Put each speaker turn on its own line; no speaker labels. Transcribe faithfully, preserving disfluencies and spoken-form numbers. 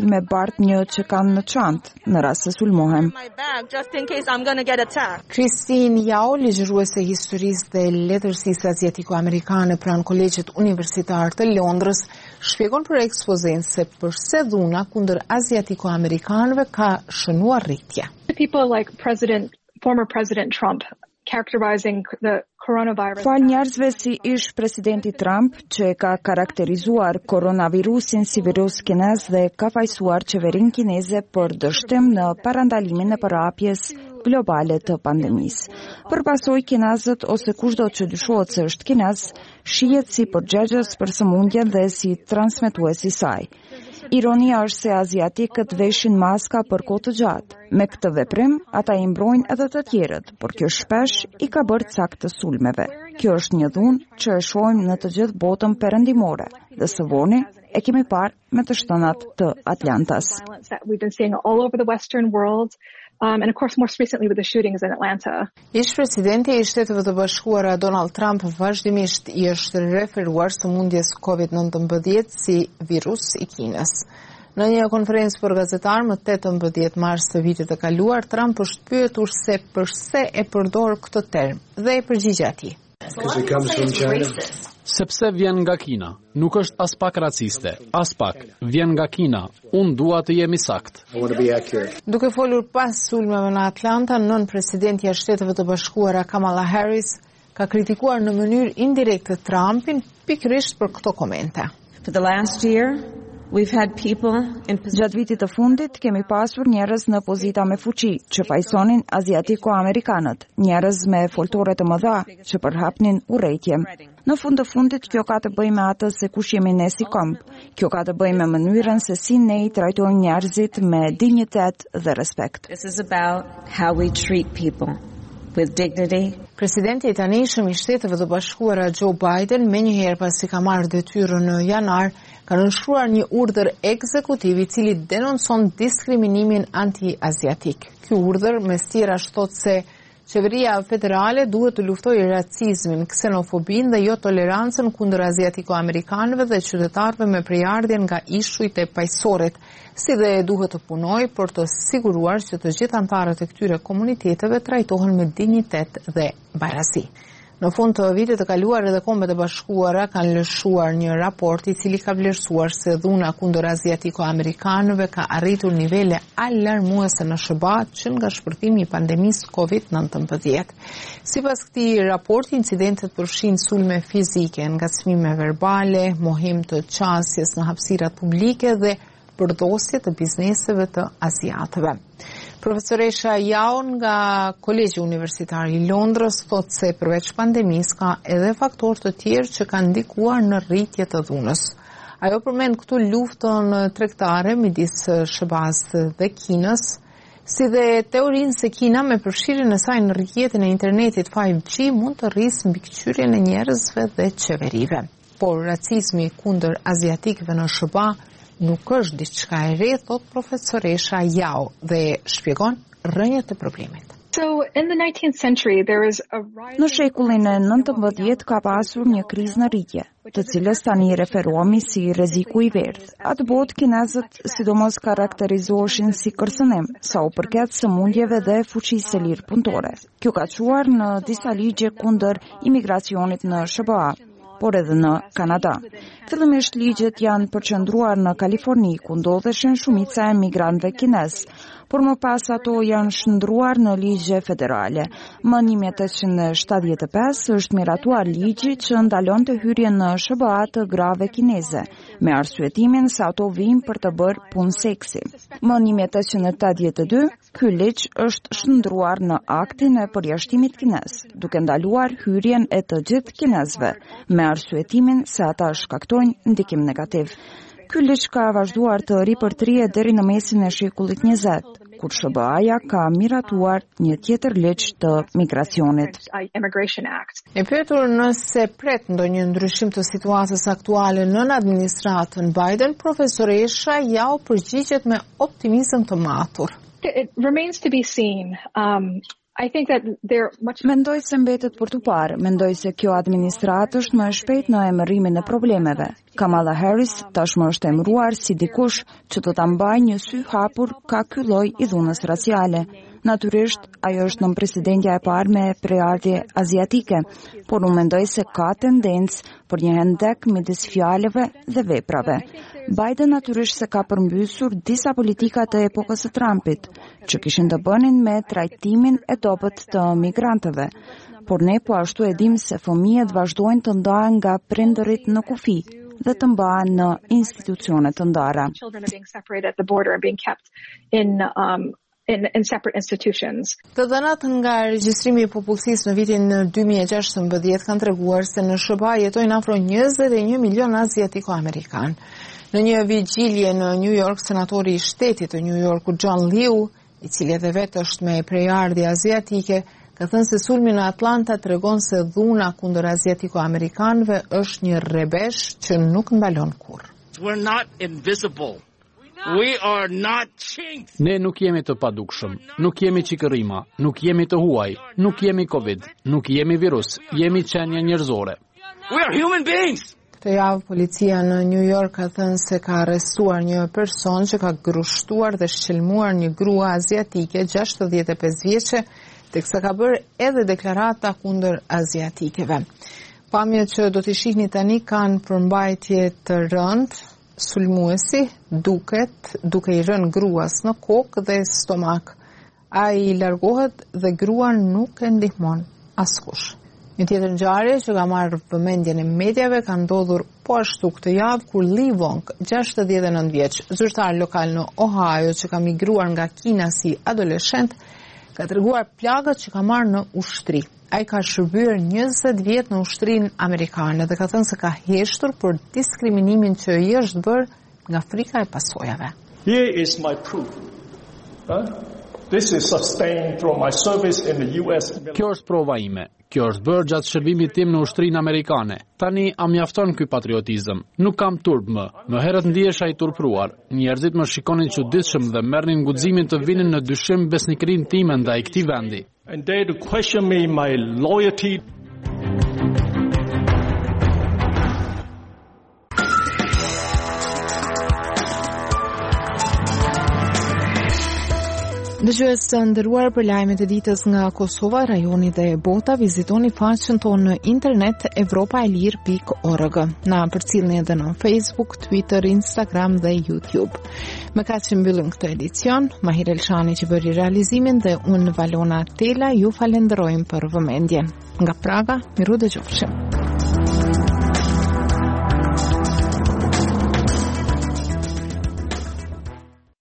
me bart një që kanë në çantë në rast se sulmohem.
Christine Yao, ligjëruese e historisë dhe letërsisë azjatiko-amerikane pranë Kolegjit Universitar të Londrës, shpjegon për ekspozen se përse dhuna kundër azjatiko-amerikanëve ka shënuar rritje.
People like President, former President Trump characterizing the coronavirus.
Fal njerëzve si ish presidenti Trump, që ka karakterizuar koronavirusin si virus kinez dhe ka fajsuar qeverinë kineze për dështim në parandalimin e përhapjes globale të pandemisë. Për pasojë, kinezët ose kushdo që dyshohet se është kinez, shihet si përgjegjës për sëmundjen dhe si transmetues i saj. Ironia është se aziatikët veshin maska për kohë të gjatë. Me këtë veprim, ata i mbrojnë edhe të tjerët, por kjo shpesh i ka bërë cak të sulmeve. Kjo është një dhunë që e shohim në të gjithë botën perëndimore, dhe së voni e kemi parë me të shtënat të Atlantas.
Um, and of course, more recently with the shootings in Atlanta.
Ish presidenti i Shteteve të Bashkuara Donald Trump vazhdimisht i është referuar sëmundjes COVID nëntëmbëdhjetë si virus i Kinës. Në një konferencë për gazetar më tetëmbëdhjetë mars të vitit të kaluar, Trump është pyetur se përse e përdor këtë term dhe e përgjigj atij.
Sepse vjen nga Kina. Nuk është as pak raciste, as pak. Vjen nga Kina. Unë dua të jemi sakt.
Duke folur pas sulmeve në Atlanta, nën presidentja e Shteteve të Bashkuara Kamala Harris ka kritikuar në mënyrë indirekte Trumpin pikërisht për këto komente.
For the last year, we've had people in
Gjatë vitit të fundit kemi pasur njerëz në pozita me fuqi që fajsonin aziatiko-amerikanët, njerëz me foltore të mëdha që përhapnin urrejtje. Në fund të fundit kjo ka të bëjë me atë se kush jemi ne si komb. Kjo ka të bëjë me mënyrën se si ne i trajtojmë njerëzit me dinjitet dhe respekt.
This is about how we treat people with dignity.
Presidenti i tanishëm i Shteteve të Bashkuara Joe Biden, menjëherë pasi ka marrë detyrën në janar, ka nënshkruar një urdhër ekzekutiv i cili denoncon diskriminimin anti-aziatik. Ky urdhër mes tjera thot se Qeveria federale duhet të luftojë racizmin, ksenofobin dhe jo tolerancën kundër aziatiko-amerikanëve dhe qytetarëve me prejardhje nga ishujt e pajsorit, si dhe duhet të punojë për të siguruar që të gjithë anëtarët e këtyre komuniteteve trajtohen me dinjitet dhe barazi. Në fund të vitit të kaluar edhe Kombet e Bashkuara kanë lëshuar një raport i cili ka vlerësuar se dhuna kundër aziatiko-amerikanëve ka arritur nivele alarmuese në S B A që nga shpërthimi i pandemisë COVID nëntëmbëdhjetë. Sipas këtij raporti, incidentet përfshin sulme fizike, ngacmime verbale, mohim të qasjes në hapësirat publike dhe përdosje të bizneseve të aziatëve. Profesoresha Yao nga Kolegji Universitar i Londrës thot se përveç pandemisë ka edhe faktorë të tjerë që kanë ndikuar në rritje të dhunës. Ajo përmend këtu luftën tregtare midis S B A-s dhe Kinës, si dhe teorinë se Kina me përfshirjen e saj në rrjetin e internetit five G mund të rrisë mbikëqyrjen e njerëzve dhe qeverive. Por racizmi kundër aziatikëve në S B A nuk është diçka e re, thot profesoresha Yao dhe shpjegon rrënjët e problemit.
So in the nineteenth century there is a rise.
Në shekullin e nëntëmbëdhjetë ka pasur një krizë në rritje, të cilës tani referohemi si rreziku i verdhë. Atë botë kinezët sidomos karakterizoheshin si kërcënim, sa u përket sëmundjeve dhe fuqisë së lirë punëtore. Kjo ka çuar në disa ligje kundër imigracionit në S B A, por edhe në Kanada. Fillimisht ligjet janë përqendruar në Kaliforni, ku ndodheshin shumica e migrantëve kinez, por më pas ato janë shndruar në ligje federale. Më një mijë e tetëqind e shtatëdhjetë e pesë është miratuar ligji që ndalon të hyrjen në S B A të grave kineze, me arsyetimin se ato vijnë për të bërë punë seksi. Më një mijë e tetëqind e tetëdhjetë e dy, ky ligj është shndruar në aktin e përjashtimit kinez, duke ndaluar hyrjen e të gjithë kinezëve, me arsyetimin se ata shkaktojnë ndikim negativ. Ky ligj ka vazhduar të ripërtrihet deri në mesin e shekullit njëzet, kur S B A-ja ka miratuar një tjetër ligj të migracionit.
E pyetur nëse pret ndonjë ndryshim të situatës aktuale nën administratën Biden, profesoresha Yao përgjigjet me optimizëm të matur.
It remains to be seen. Um, I think that they're much
Mendoj se mbetet për tu parë, mendoj se kjo administratë është më e shpejt në emërimin e problemeve. Kamala Harris tashmë është emëruar si dikush që do ta mbajë një sy hapur ka ky lloj i dhunës raciale. Natyrisht, ajo është nën presidentja e parë me prejardhje aziatike, por unë mendoj se ka tendencë për një hendek midis fjalëve dhe veprave. Biden natyrisht se ka përmbysur disa politika të epokës së Trumpit, që kishin të bënin me trajtimin e dobët të migrantëve. Por ne po ashtu e dim se fëmijët vazhdojnë të ndahen nga prindërit në kufi dhe të mbahen në institucione të ndara.
children are being separated at the border and being kept in um In, in separate institutions.
Të dhënat nga regjistrimi i popullsisë në vitin dy mijë e gjashtëmbëdhjetë kanë treguar se në S B A jetojnë afro njëzet e një milion aziatiko-amerikan. Në një vigjilje në New York, senatori i shtetit të New Yorku John Liu, i cili edhe vetë është me prejardhje aziatike, ka thënë se sulmi në Atlanta tregon se dhuna kundër aziatiko-amerikanëve është një rrebesh që nuk mbalon kurrë.
We're not invisible. We are not chinks.
Ne nuk jemi të padukshëm, nuk jemi çikërrima, nuk jemi të huaj, nuk jemi Covid, nuk jemi virus, jemi qenie njerëzore.
We are human beings.
Këtë javë policia në New York ka thënë se ka arrestuar një person që ka grushtuar dhe shqelmuar një grua aziatike gjashtëdhjetë e pesë vjeçe, teksa ka bërë edhe deklarata kundër aziatikeve. Pamjet që do t'i shihni tani kanë përmbajtje të rëndë. Sulmuesi duket duke i rënë gruas në kokë dhe stomak. Ai largohet dhe grua nuk e ndihmon askush. Një tjetër ngjarje që ka marrë vëmendjen e mediave ka ndodhur po ashtu këtë javë kur Lee Wong, gjashtëdhjetë e nëntë vjeç, zyrtar lokal në Ohio që ka migruar nga Kina si adoleshent, ka treguar plagët që ka marrë në ushtri. Ai ka shërbyer njëzet vjet në ushtrinë amerikane dhe ka thënë se ka heshtur për diskriminimin që i është bërë nga frika e pasojave.
Here is my proof. Huh? This is sustained through my service in the U S
Kjo është prova ime. Kjo është bërë gjatë shërbimit tim në ushtrinë amerikane. Tani a mjafton ky patriotizëm. Nuk kam turp më. Më herët ndihesha i turpruar. Njerëzit më shikonin çuditshëm dhe merrnin guximin të vinin në dyshim besnikërinë time ndaj këtij vendi.
And they to question me my loyalty.
Dëgjues të nderuar, për lajmet e ditës nga Kosova, rajoni dhe bota, vizitoni faqen tonë në internet evropaelir pikë org. Na përcjellni edhe në Facebook, Twitter, Instagram dhe YouTube. Me kaq që mbyllim këtë edicion, Mahir Elshani që bëri realizimin dhe unë Valona Tela ju falenderojmë për vëmendjen. Nga Praga, miru dëgjofshim.